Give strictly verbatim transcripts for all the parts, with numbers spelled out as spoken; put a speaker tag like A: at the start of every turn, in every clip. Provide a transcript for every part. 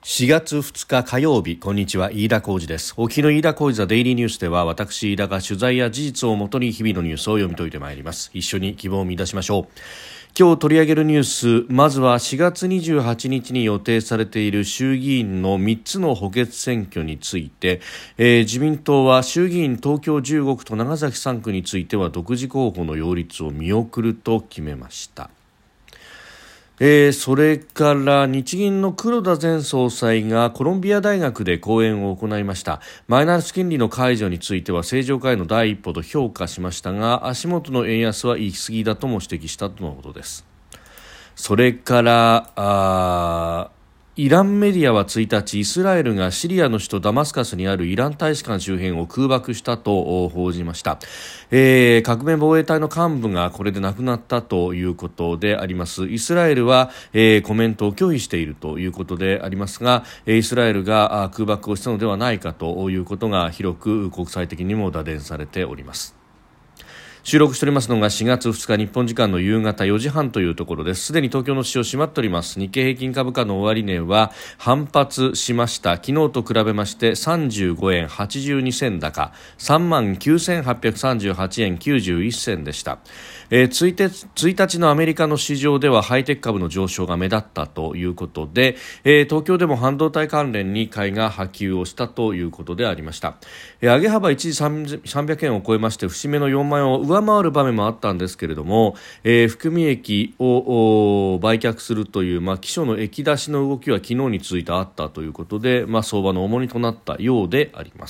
A: しがつふつか火曜日、こんにちは、飯田浩司です。お聞きの飯田浩司ザデイリーニュースでは、私飯田が取材や事実をもとに日々のニュースを読み解いてまいります。一緒に希望を見出しましょう。今日取り上げるニュース、まずはしがつにじゅうはちにちに予定されている衆議院のみっつの補欠選挙について、えー、自民党は衆議院東京じゅうごくと長崎さんくについては独自候補の擁立を見送ると決めました。えー、それから日銀の黒田前総裁がコロンビア大学で講演を行いました。マイナス金利の解除については正常化への第一歩と評価しましたが、足元の円安は行き過ぎだとも指摘したとのことです。それからあイランメディアはついたち、イスラエルがシリアの首都ダマスカスにあるイラン大使館周辺を空爆したと報じました。えー、革命防衛隊の幹部がこれで亡くなったということであります。イスラエルは、えー、コメントを拒否しているということでありますが、イスラエルが空爆をしたのではないかということが広く国際的にも打電されております。収録しておりますのがしがつふつか日本時間の夕方よじはんというところです。すでに東京の市場閉まっております。日経平均株価の終値は反発しました。昨日と比べましてさんじゅうごえんはちじゅうにせん高 さんまんきゅうせんはっぴゃくさんじゅうはちえんきゅうじゅういっせんでした。えー、1, 日のアメリカの市場ではハイテク株の上昇が目立ったということで、えー、東京でも半導体関連に買いが波及をしたということでありました。えー、上げ幅一時さんびゃくえんを超えまして節目のよんまんえんを上回る場面もあったんですけれども、えー、含み益を売却するという、まあ、基礎の益出しの動きは昨日に続いてあったということで、まあ、相場の重荷となったようであります。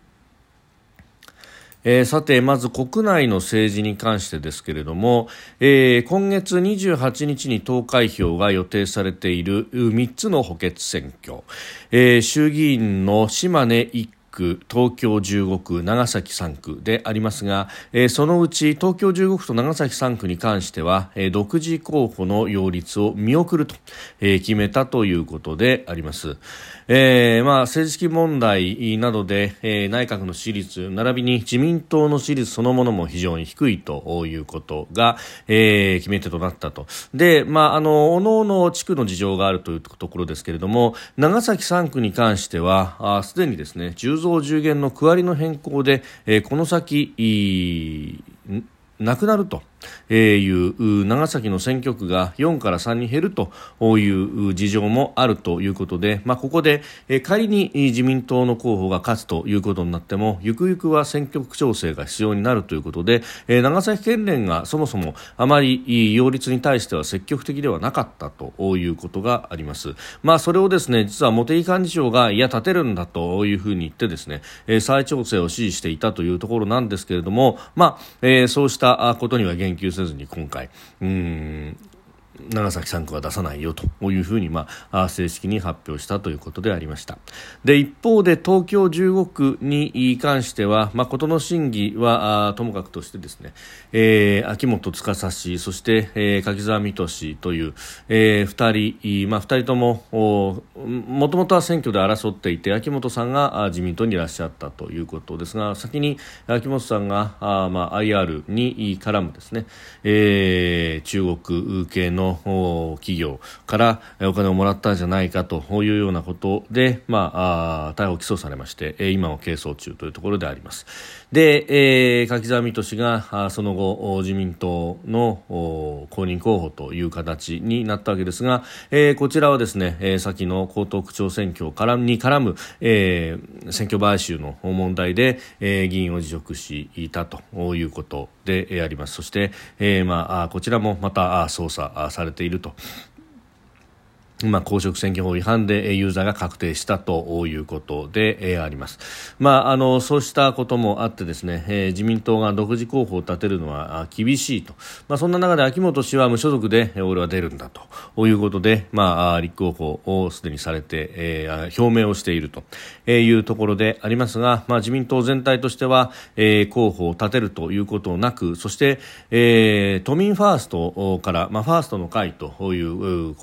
A: えー、さてまず国内の政治に関してですけれども、えー、今月にじゅうはちにちに投開票が予定されているみっつの補欠選挙、えー、衆議院の島根いっく、東京じゅうごく、長崎さんくでありますが、えー、そのうち東京じゅうごくと長崎さんくに関しては、えー、独自候補の擁立を見送ると、えー、決めたということであります。えーまあ、政治的問題などで、えー、内閣の支持率並びに自民党の支持率そのものも非常に低いということが、えー、決め手となったと。で、まあ、あの各々地区の事情があるというところですけれども、長崎さんくに関してはすでにですねじゅうぞうじゅうげんの区割りの変更で、えー、この先なくなるという長崎の選挙区がよんからさんに減るという事情もあるということで、まあ、ここで仮に自民党の候補が勝つということになってもゆくゆくは選挙区調整が必要になるということで、長崎県連がそもそもあまり擁立に対しては積極的ではなかったということがあります。まあ、それをですね実は茂木幹事長がいや立てるんだというふうに言ってですね再調整を指示していたというところなんですけれども、まあえー、そうしたことには言及せずに今回うーん長崎さんくは出さないよというふうに、まあ、正式に発表したということでありました。で一方で東京じゅうごくに関しては、まあ、事の審議はともかくとしてですね、えー、秋元司氏そして、えー、柿沢水戸氏という、えー、ふたり、まあ、ふたりとももともとは選挙で争っていて秋元さんが自民党にいらっしゃったということですが、先に秋元さんがあ、まあ、アイアール に絡むですね、えー、中国系の企業からお金をもらったんじゃないかというようなことで、まあ、あ逮捕起訴されまして今も係争中というところであります。で、えー、柿沢水戸氏がその後自民党の公認候補という形になったわけですが、えー、こちらはですね、えー、先の江東区長選挙からに絡む、えー、選挙買収の問題で、えー、議員を辞職したということであります。そして、えーまあ、こちらもまた捜査されていると。まあ、公職選挙法違反で有罪が確定したということで、えー、あります。まあ、あのそうしたこともあってですね、えー、自民党が独自候補を立てるのは厳しいと、まあ、そんな中で秋元氏は無所属で俺は出るんだということで、まあ、立候補をすでにされて、えー、表明をしているというところでありますが、まあ、自民党全体としては、えー、候補を立てるということなく、そして、えー、都民ファーストから、まあ、ファーストの会という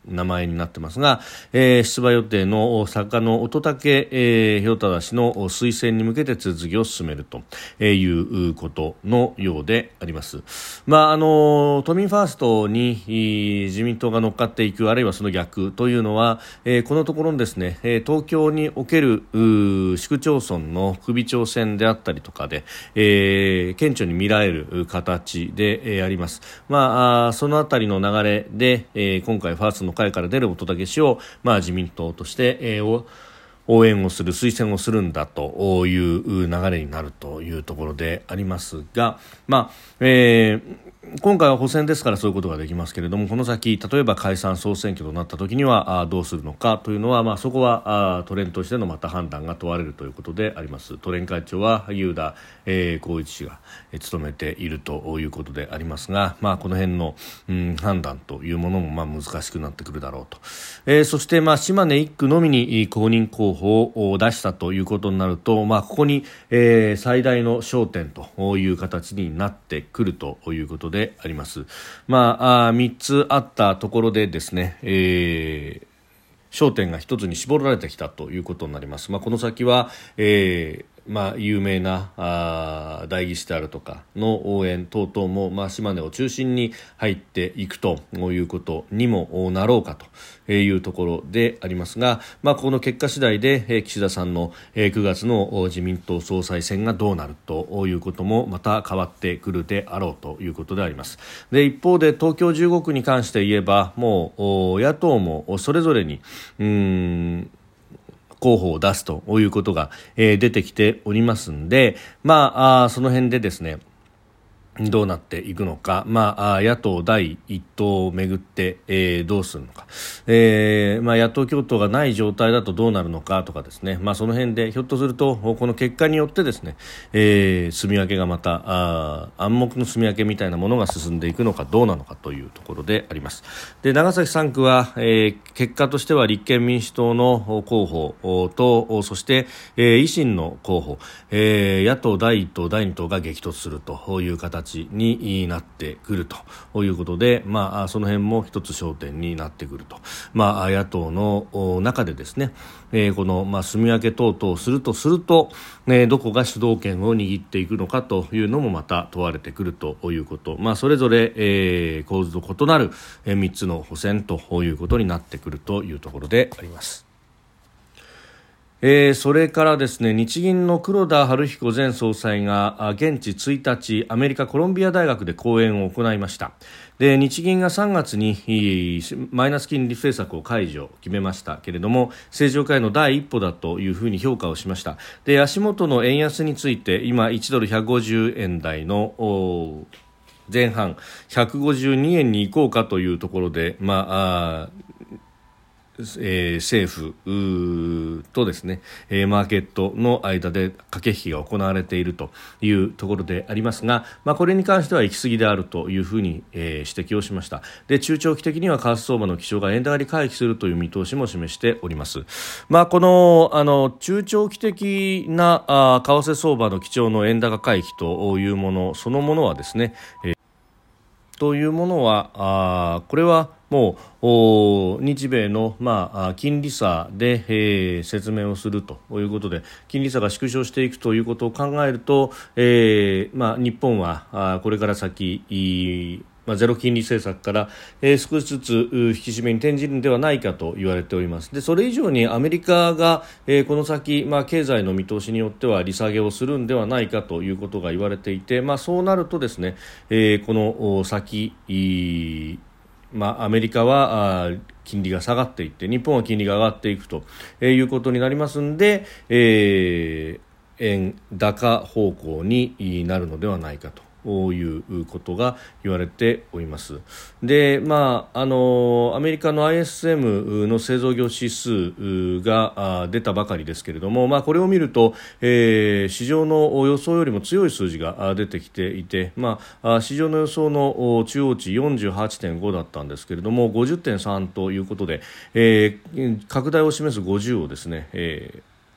A: 名前になってますが、えー、出馬予定の作家の乙武、えー、宏忠氏の推薦に向けて手続きを進めるということのようであります。まあ、あの都民ファーストに自民党が乗っかっていく、あるいはその逆というのは、えー、このところですね、東京における市区町村の首長選であったりとかで、えー、顕著に見られる形で、えー、あります。まあ、あそのあたりの流れで、えー、今回ファーストの会から出る乙武氏を、まあ、自民党として、えー、応援をする、推薦をするんだという流れになるというところでありますが、まあえー今回は補選ですからそういうことができますけれども、この先例えば解散総選挙となった時にはあどうするのかというのは、まあ、そこはあ都連としてのまた判断が問われるということであります。都連会長は萩生田、えー、光一氏が、えー、務めているということでありますが、まあ、この辺の、うん、判断というものもまあ難しくなってくるだろうと、えー、そして、まあ、島根いっ区のみに公認候補を出したということになると、まあ、ここに、えー、最大の焦点という形になってくるということであります。まあ、あみっつあったところでですね、えー、焦点が一つに絞られてきたということになります。まあ、この先は、えーまあ、有名なあ代議士であるとかの応援等々も、まあ、島根を中心に入っていくということにもなろうかというところでありますが、まあ、この結果次第で、えー、岸田さんの、えー、くがつの自民党総裁選がどうなるということもまた変わってくるであろうということであります。で、一方で東京じゅうごくに関して言えば、もう野党もそれぞれにうーん候補を出すということが、えー、出てきておりますんで、まあ、あその辺でですね、どうなっていくのか、まあ、野党だいいっ党をめぐって、えー、どうするのか、えーまあ、野党共闘がない状態だとどうなるのかとかですね、まあ、その辺でひょっとするとこの結果によってですね、えー、住み分けがまたあ暗黙の住み分けみたいなものが進んでいくのかどうなのかというところであります。で、長崎さん区は、えー、結果としては立憲民主党の候補とそして、えー、維新の候補、えー、野党だいいっ党だいに党が激突するという形になってくるということで、まあ、その辺も一つ焦点になってくると、まあ、野党の中でですね、えー、この、まあ、住み分け等々するとすると、ね、どこが主導権を握っていくのかというのもまた問われてくるということ、まあ、それぞれ、えー、構図の異なるみっつの補選ということになってくるというところであります。えー、それからですね、日銀の黒田東彦前総裁が現地ついたちアメリカコロンビア大学で講演を行いました。で、日銀がさんがつにマイナス金利政策を解除決めましたけれども、正常化への第一歩だというふうに評価をしました。で、足元の円安について今いちドルひゃくごじゅうえん台の前半ひゃくごじゅうにえんに行こうかというところで、まあ、あえー、政府とですね、えー、マーケットの間で駆け引きが行われているというところでありますが、まあ、これに関しては行き過ぎであるというふうに、えー、指摘をしました。で、中長期的には為替相場の基調が円高に回帰するという見通しも示しております。まあ、この、あの中長期的なあ為替相場の基調の円高回帰というものそのものはですね、えー、というものはあこれはもう日米の、まあ、金利差で、えー、説明をするということで、金利差が縮小していくということを考えると、えーまあ、日本はあこれから先まあ、ゼロ金利政策から、えー、少しずつ引き締めに転じるのではないかと言われております。で、それ以上にアメリカが、えー、この先、まあ、経済の見通しによっては利下げをするのではないかということが言われていて、まあ、そうなるとですね、えー、この先まあ、アメリカは金利が下がっていって日本は金利が上がっていくということになりますので、えー、円高方向になるのではないかということが言われております。で、まあ、あのアメリカの アイエスエム の製造業指数が出たばかりですけれども、まあ、これを見ると、えー、市場の予想よりも強い数字が出てきていて、まあ、市場の予想の中央値 よんじゅうはちてんご だったんですけれども ごじゅってんさん ということで、えー、拡大を示すごじゅうをですね、えー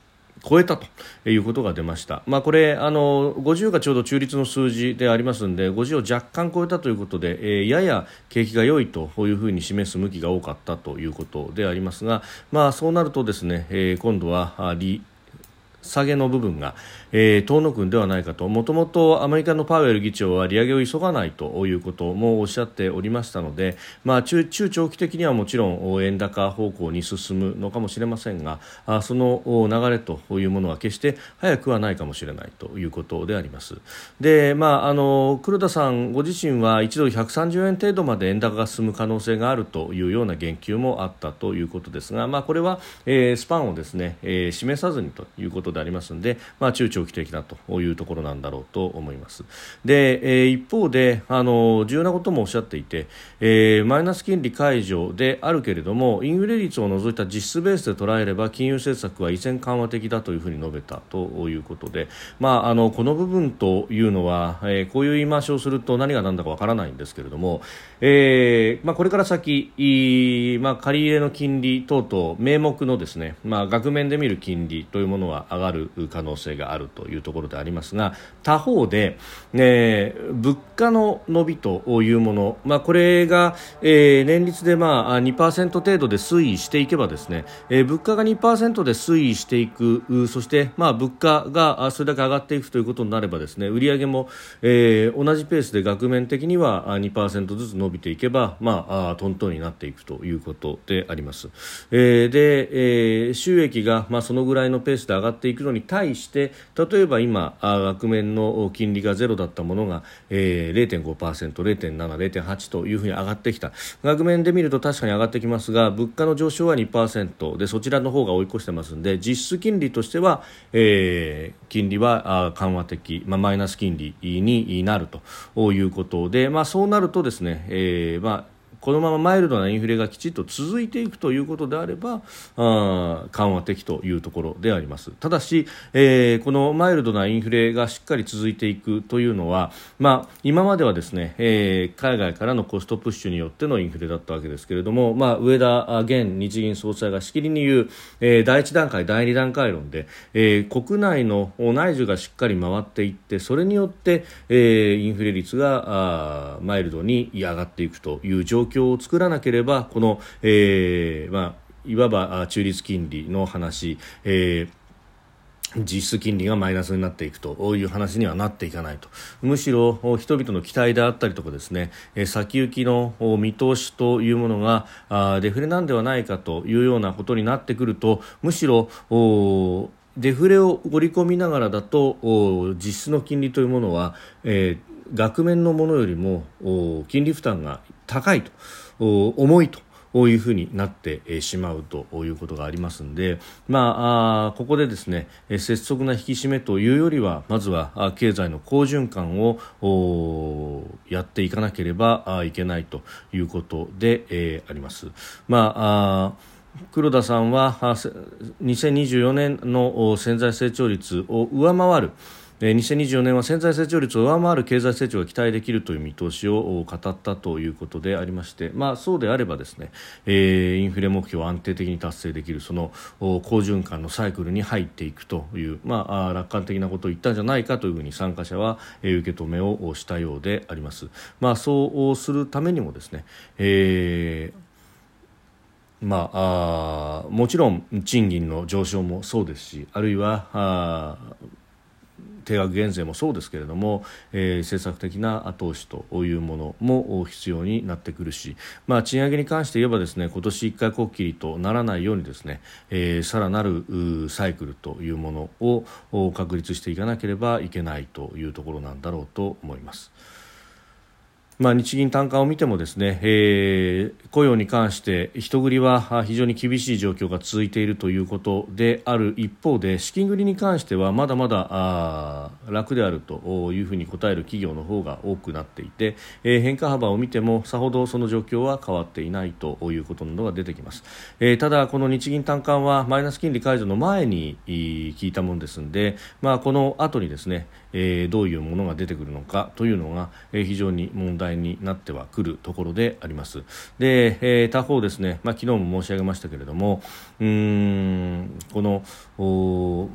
A: 超えたということが出ました。まあ、これあのごじゅうがちょうど中立の数字でありますので、ごじゅうを若干超えたということで、えー、やや景気が良いというふうに示す向きが多かったということでありますが、まあ、そうなるとですね、えー、今度は利下げの部分が、えー、遠のくんではないかと。もともとアメリカのパウエル議長は利上げを急がないということもおっしゃっておりましたので、まあ、中, 中長期的にはもちろん円高方向に進むのかもしれませんが、あその流れというものは決して早くはないかもしれないということであります。で、まあ、あの黒田さんご自身はいちドルひゃくさんじゅうえん程度まで円高が進む可能性があるというような言及もあったということですが、まあ、これは、えー、スパンをですね、えー、示さずにということでありますので、まあ、中長期的だというところなんだろうと思います。で、えー、一方であの重要なこともおっしゃっていて、えー、マイナス金利解除であるけれどもインフレ率を除いた実質ベースで捉えれば金融政策は依然緩和的だというふうに述べたということで、まあ、あのこの部分というのは、えー、こういう言い回しをすると何が何だかわからないんですけれども、えーまあ、これから先、まあ、借り入れの金利等々名目のですね、まあ、額面で見る金利というものは上がる可能性があるというところでありますが、他方で、ね、物価の伸びというもの、まあ、これが、えー、年率で、まあ、にパーセント 程度で推移していけばですね、えー、物価が にパーセント で推移していく、そして、まあ、物価がそれだけ上がっていくということになればですね、売上も、えー、同じペースで額面的には にパーセント ずつ伸びていけば、まあ、トントンになっていくということであります。えー、で、えー、収益が、まあ、そのぐらいのペースで上がっていくのに対して例えば今額面の金利がゼロだったものが、えー、れいてんごパーセント、れいてんなな、れいてんはち というふうに上がってきた。額面で見ると確かに上がってきますが、物価の上昇は にパーセント でそちらの方が追い越してますので、実質金利としては、えー、金利は緩和的、まあ、マイナス金利になるということで、まあ、そうなるとですね、えーまあこのままマイルドなインフレがきちっと続いていくということであればあ緩和的というところであります。ただし、えー、このマイルドなインフレがしっかり続いていくというのは、まあ、今まではですね、えー、海外からのコストプッシュによってのインフレだったわけですけれども、まあ、上田現日銀総裁がしきりに言う、えー、だいいち段階だいに段階論で、えー、国内の内需がしっかり回っていってそれによって、えー、インフレ率がマイルドに上がっていくという状況を作らなければこの、えーまあ、いわば中立金利の話、えー、実質金利がマイナスになっていくという話にはなっていかないと。むしろ人々の期待であったりとかですね、先行きの見通しというものがデフレなんではないかというようなことになってくると、むしろデフレを織り込みながらだと実質の金利というものは、えー額面のものよりも金利負担が高いと重いというふうになってしまうということがありますので、まあ、あここでですね拙速な引き締めというよりはまずは経済の好循環をやっていかなければいけないということで、えー、あります。まああ黒田さんはにせんにじゅうよねんの潜在成長率を上回るにせんにじゅうよねんは潜在成長率を上回る経済成長が期待できるという見通しを語ったということでありまして、まあ、そうであればですね、えー、インフレ目標を安定的に達成できるその好循環のサイクルに入っていくという、まあ、楽観的なことを言ったんじゃないかというふうに参加者は受け止めをしたようであります。まあ、そうするためにもですね、えーまあ、あもちろん賃金の上昇もそうですし、あるいはあ定額減税もそうですけれども、えー、政策的な後押しというものも必要になってくるし、まあ、賃上げに関して言えばですね、今年一回こっきりとならないようにですね、えー、さらなるサイクルというものを確立していかなければいけないというところなんだろうと思います。まあ、日銀短観を見てもですね、えー、雇用に関して人繰りは非常に厳しい状況が続いているということである一方で、資金繰りに関してはまだまだあ楽であるというふうに答える企業の方が多くなっていて、えー、変化幅を見てもさほどその状況は変わっていないということなどが出てきます。えー、ただこの日銀短観はマイナス金利解除の前に聞いたものですので、まあ、この後にですね、えー、どういうものが出てくるのかというのが、えー、非常に問題になってはくるところであります。で、えー、他方ですね、まあ、昨日も申し上げましたけれども、うーんこの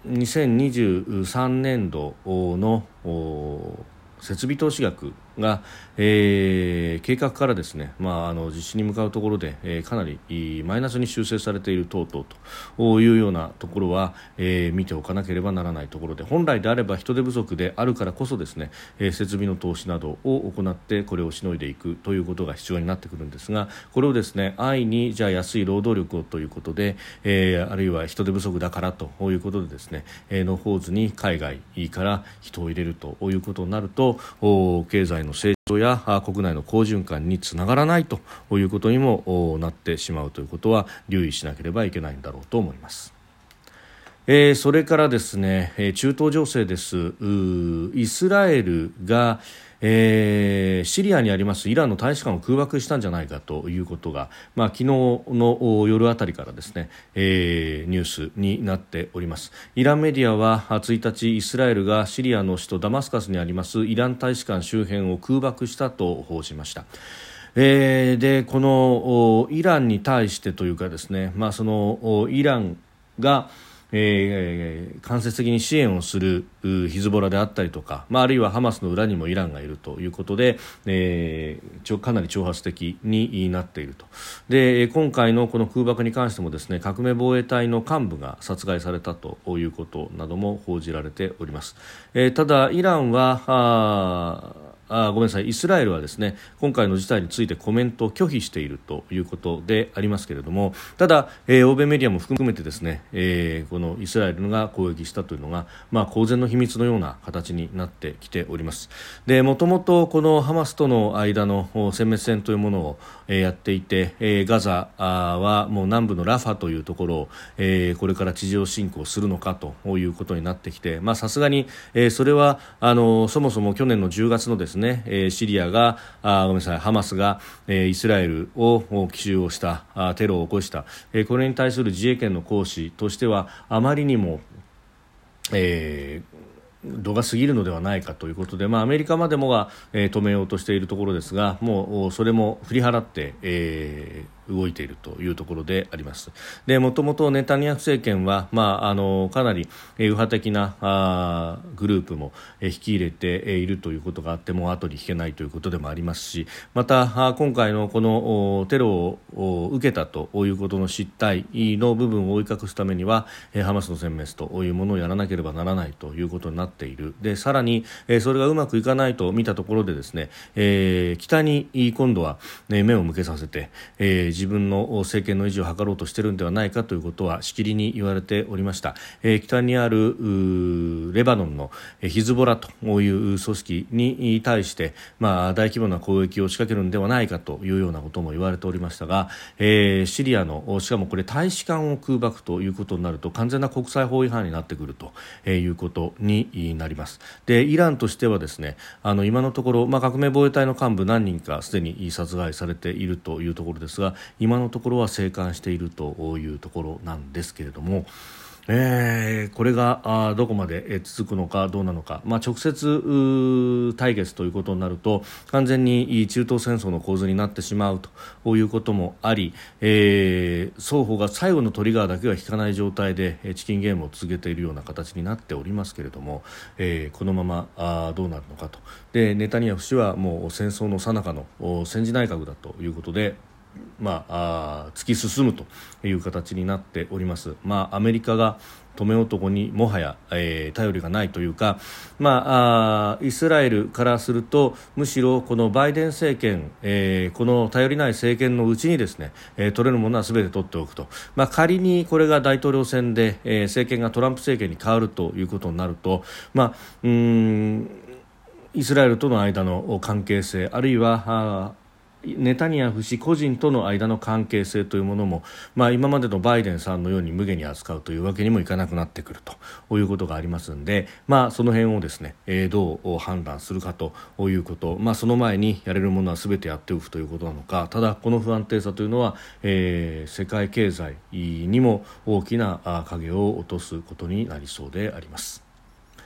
A: にせんにじゅうさんねんどの設備投資額が、えー、計画からですね、まあ、あの実施に向かうところで、えー、かなりマイナスに修正されている等々というようなところは、えー、見ておかなければならないところで、本来であれば人手不足であるからこそですね、えー、設備の投資などを行ってこれをしのいでいくということが必要になってくるんですが、これをですね安易にじゃあ安い労働力をということで、えー、あるいは人手不足だからということでですね、えー、のほうずに海外から人を入れるということになると、経済の成長や国内の好循環につながらないということにもなってしまうということは留意しなければいけないんだろうと思います。えー、それからですね、中東情勢です。イスラエルがえー、シリアにありますイランの大使館を空爆したんじゃないかということが、まあ、昨日の夜あたりからですね、えー、ニュースになっております。イランメディアはついたち、イスラエルがシリアの首都ダマスカスにありますイラン大使館周辺を空爆したと報じました。えー、でこのイランに対してというかですね、まあ、そのイランがえー、間接的に支援をするヒズボラであったりとか、まあ、あるいはハマスの裏にもイランがいるということで、えー、かなり挑発的になっていると。で今回のこの空爆に関してもですね、革命防衛隊の幹部が殺害されたということなども報じられております。えー、ただイランはああごめんなさいイスラエルはですね今回の事態についてコメントを拒否しているということでありますけれども、ただ、えー、欧米メディアも含めてですね、えー、このイスラエルが攻撃したというのが、まあ、公然の秘密のような形になってきております。でもともとこのハマスとの間の殲滅戦というものを、えー、やっていて、えー、ガザはもう南部のラファというところを、えー、これから地上侵攻するのかということになってきて、さすがに、えー、それはあのそもそも去年のじゅうがつのですねねえー、シリアがあごめんなさいハマスが、えー、イスラエルを奇襲をしたあテロを起こした、えー、これに対する自衛権の行使としてはあまりにも、えー度が過ぎるのではないかということで、まあ、アメリカまでもが、えー、止めようとしているところですが、もうそれも振り払って、えー動いているというところであります。でもともとネタニヤフ政権は、まあ、あのかなり右派的なあグループも、えー、引き入れているということがあっても後に引けないということでもありますし、また今回のこのテロを受けたということの失態の部分を覆い隠すためには、えー、ハマスの殲滅というものをやらなければならないということになっている。でさらに、えー、それがうまくいかないと見たところでですね、えー、北に今度は、ね、目を向けさせて、えー自分の政権の維持を図ろうとしているのではないかということはしきりに言われておりました。えー、北にあるレバノンのヒズボラという組織に対して、まあ、大規模な攻撃を仕掛けるのではないかというようなことも言われておりましたが、えー、シリアのしかもこれ大使館を空爆ということになると完全な国際法違反になってくるということになります。でイランとしてはですね、あの今のところ、まあ、革命防衛隊の幹部何人かすでに殺害されているというところですが、今のところは生還しているというところなんですけれども、えー、これがあどこまで続くのかどうなのか、まあ、直接対決ということになると完全に中東戦争の構図になってしまうということもあり、えー、双方が最後のトリガーだけは引かない状態でチキンゲームを続けているような形になっておりますけれども、えー、このままあどうなるのかと。でネタニヤフ氏はもう戦争の最中の戦時内閣だということで、まあ、あ突き進むという形になっております。まあ、アメリカが止め男にもはや、えー、頼りがないというか、まあ、あイスラエルからするとむしろこのバイデン政権、えー、この頼りない政権のうちにですね、えー、取れるものは全て取っておくと、まあ、仮にこれが大統領選で、えー、政権がトランプ政権に変わるということになると、まあ、うーんイスラエルとの間の関係性、あるいはあネタニヤフ氏個人との間の関係性というものも、まあ、今までのバイデンさんのように無下に扱うというわけにもいかなくなってくるということがありますので、まあ、その辺をですね、えー、どう判断するかということ、まあ、その前にやれるものは全てやっておくということなのか。ただこの不安定さというのは、えー、世界経済にも大きな影を落とすことになりそうであります。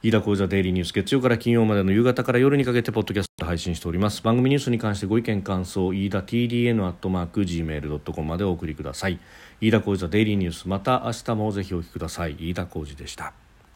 A: 飯田浩司ザデイリーニュース、月曜から金曜までの夕方から夜にかけてポッドキャストで配信しております。番組ニュースに関してご意見感想、飯田 ティーディーエヌ アットマーク ジーメール ドットコム までお送りください。飯田浩司ザデイリーニュース、また明日もぜひお聞きください。飯田浩司でした。